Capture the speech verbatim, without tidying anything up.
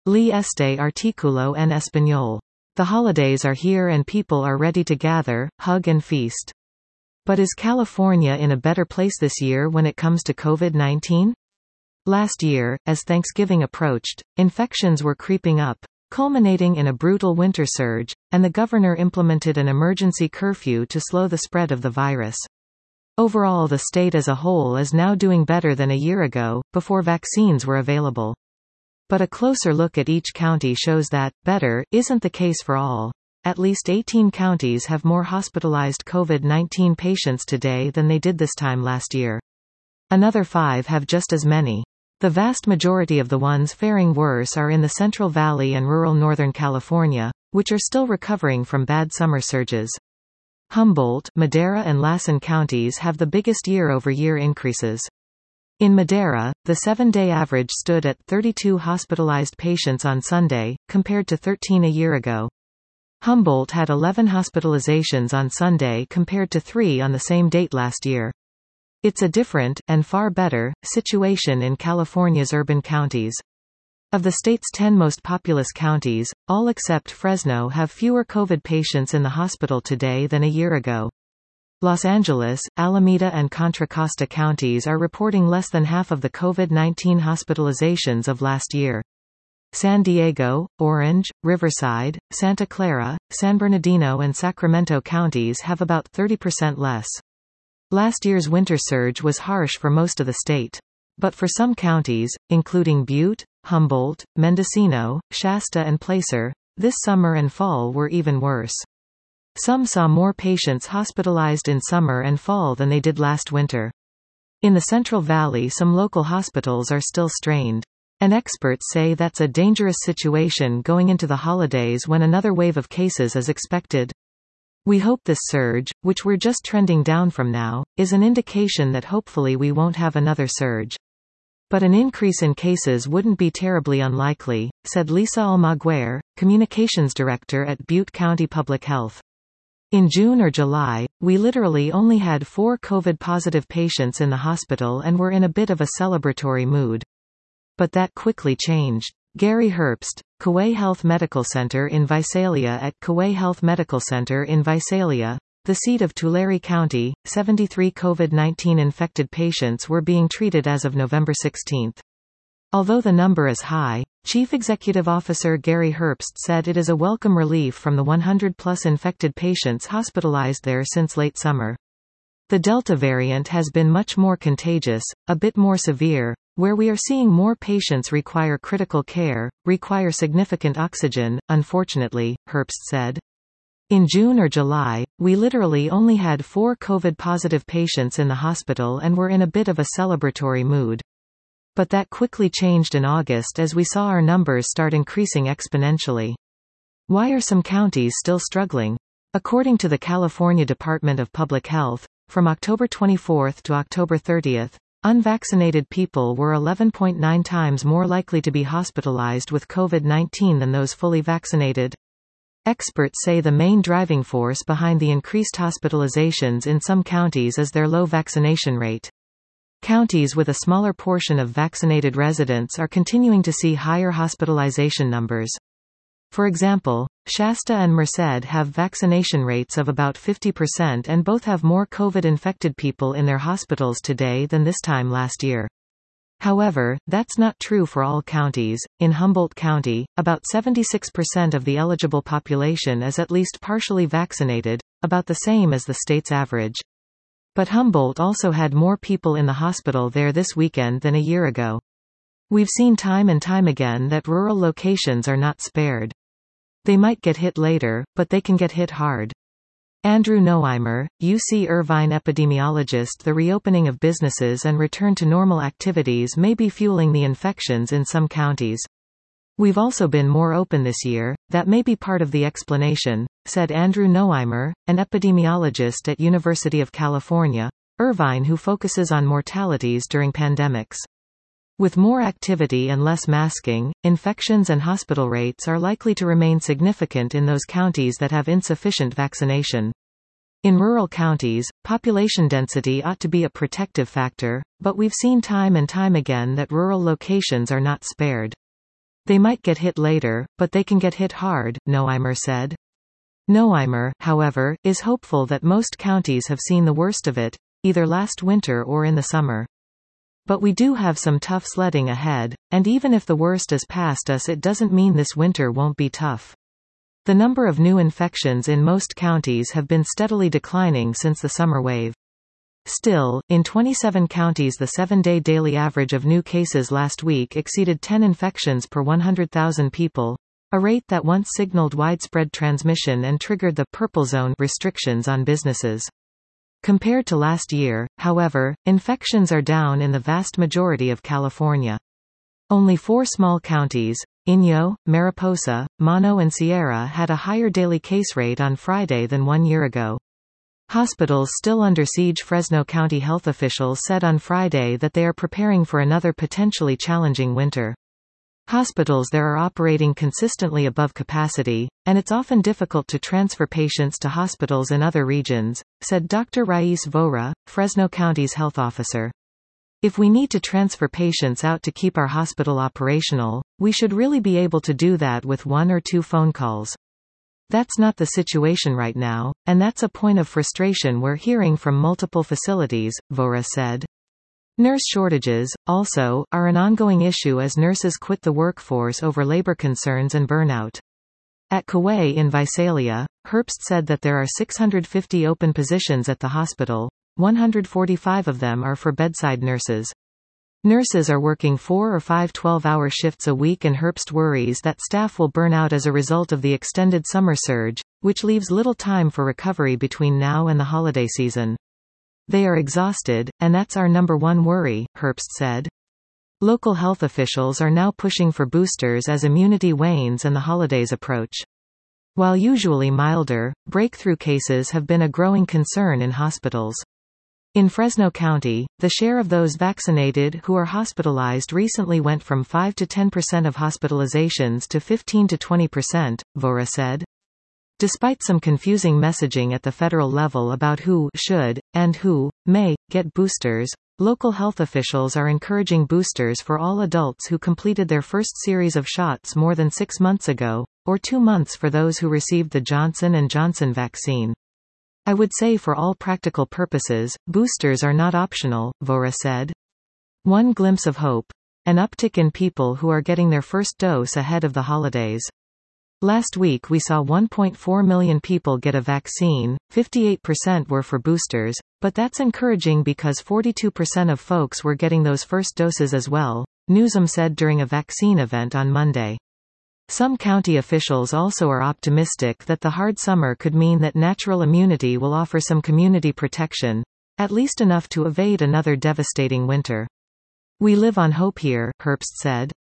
Lee este artículo en español. The holidays are here and people are ready to gather, hug and feast. But is California in a better place this year when it comes to COVID nineteen? Last year, as Thanksgiving approached, infections were creeping up, culminating in a brutal winter surge, and the governor implemented an emergency curfew to slow the spread of the virus. Overall, the state as a whole is now doing better than a year ago, before vaccines were available. But a closer look at each county shows that, better, isn't the case for all. At least eighteen counties have more hospitalized COVID nineteen patients today than they did this time last year. Another five have just as many. The vast majority of the ones faring worse are in the Central Valley and rural Northern California, which are still recovering from bad summer surges. Humboldt, Madera and Lassen counties have the biggest year-over-year increases. In Madera, the seven-day average stood at thirty-two hospitalized patients on Sunday, compared to thirteen a year ago. Humboldt had eleven hospitalizations on Sunday compared to three on the same date last year. It's a different, and far better, situation in California's urban counties. Of the state's ten most populous counties, all except Fresno have fewer COVID patients in the hospital today than a year ago. Los Angeles, Alameda and Contra Costa counties are reporting less than half of the COVID nineteen hospitalizations of last year. San Diego, Orange, Riverside, Santa Clara, San Bernardino and Sacramento counties have about thirty percent less. Last year's winter surge was harsh for most of the state. But for some counties, including Butte, Humboldt, Mendocino, Shasta and Placer, this summer and fall were even worse. Some saw more patients hospitalized in summer and fall than they did last winter. In the Central Valley, some local hospitals are still strained. And experts say that's a dangerous situation going into the holidays when another wave of cases is expected. We hope this surge, which we're just trending down from now, is an indication that hopefully we won't have another surge. But an increase in cases wouldn't be terribly unlikely, said Lisa Almaguer, Communications Director at Butte County Public Health. In June or July, we literally only had four COVID-positive patients in the hospital and were in a bit of a celebratory mood. But that quickly changed. Gary Herbst, Kauai Health Medical Center in Visalia. At Kauai Health Medical Center in Visalia, the seat of Tulare County, seventy-three COVID nineteen infected patients were being treated as of November sixteenth. Although the number is high, Chief Executive Officer Gary Herbst said it is a welcome relief from the one hundred plus infected patients hospitalized there since late summer. The Delta variant has been much more contagious, a bit more severe, where we are seeing more patients require critical care, require significant oxygen, unfortunately, Herbst said. In June or July, we literally only had four COVID-positive patients in the hospital and were in a bit of a celebratory mood. But that quickly changed in August as we saw our numbers start increasing exponentially. Why are some counties still struggling? According to the California Department of Public Health, from October twenty-fourth to October thirtieth, unvaccinated people were eleven point nine times more likely to be hospitalized with COVID nineteen than those fully vaccinated. Experts say the main driving force behind the increased hospitalizations in some counties is their low vaccination rate. Counties with a smaller portion of vaccinated residents are continuing to see higher hospitalization numbers. For example, Shasta and Merced have vaccination rates of about fifty percent and both have more COVID-infected people in their hospitals today than this time last year. However, that's not true for all counties. In Humboldt County, about seventy-six percent of the eligible population is at least partially vaccinated, about the same as the state's average. But Humboldt also had more people in the hospital there this weekend than a year ago. We've seen time and time again that rural locations are not spared. They might get hit later, but they can get hit hard. Andrew Noheimer, U C Irvine epidemiologist. The reopening of businesses and return to normal activities may be fueling the infections in some counties. We've also been more open this year, that may be part of the explanation, said Andrew Noheimer, an epidemiologist at University of California, Irvine who focuses on mortalities during pandemics. With more activity and less masking, infections and hospital rates are likely to remain significant in those counties that have insufficient vaccination. In rural counties, population density ought to be a protective factor, but we've seen time and time again that rural locations are not spared. They might get hit later, but they can get hit hard, Neuheimer said. Neuheimer, however, is hopeful that most counties have seen the worst of it, either last winter or in the summer. But we do have some tough sledding ahead, and even if the worst is past us, it doesn't mean this winter won't be tough. The number of new infections in most counties have been steadily declining since the summer wave. Still, in twenty-seven counties the seven-day daily average of new cases last week exceeded ten infections per one hundred thousand people, a rate that once signaled widespread transmission and triggered the purple zone restrictions on businesses. Compared to last year, however, infections are down in the vast majority of California. Only four small counties, Inyo, Mariposa, Mono and Sierra, had a higher daily case rate on Friday than one year ago. Hospitals still under siege. Fresno County health officials said on Friday that they are preparing for another potentially challenging winter. Hospitals there are operating consistently above capacity, and it's often difficult to transfer patients to hospitals in other regions, said Doctor Rais Vora, Fresno County's health officer. If we need to transfer patients out to keep our hospital operational, we should really be able to do that with one or two phone calls. That's not the situation right now, and that's a point of frustration we're hearing from multiple facilities, Vora said. Nurse shortages, also, are an ongoing issue as nurses quit the workforce over labor concerns and burnout. At Kauai in Visalia, Herbst said that there are six hundred fifty open positions at the hospital, one hundred forty-five of them are for bedside nurses. Nurses are working four or five twelve-hour shifts a week, and Herbst worries that staff will burn out as a result of the extended summer surge, which leaves little time for recovery between now and the holiday season. They are exhausted, and that's our number one worry, Herbst said. Local health officials are now pushing for boosters as immunity wanes and the holidays approach. While usually milder, breakthrough cases have been a growing concern in hospitals. In Fresno County, the share of those vaccinated who are hospitalized recently went from five to ten percent of hospitalizations to fifteen to twenty percent, Vora said. Despite some confusing messaging at the federal level about who should, and who may, get boosters, local health officials are encouraging boosters for all adults who completed their first series of shots more than six months ago, or two months for those who received the Johnson and Johnson vaccine. I would say for all practical purposes, boosters are not optional, Vora said. One glimpse of hope. An uptick in people who are getting their first dose ahead of the holidays. Last week we saw one point four million people get a vaccine, fifty-eight percent were for boosters, but that's encouraging because forty-two percent of folks were getting those first doses as well, Newsom said during a vaccine event on Monday. Some county officials also are optimistic that the hard summer could mean that natural immunity will offer some community protection, at least enough to evade another devastating winter. We live on hope here, Herbst said.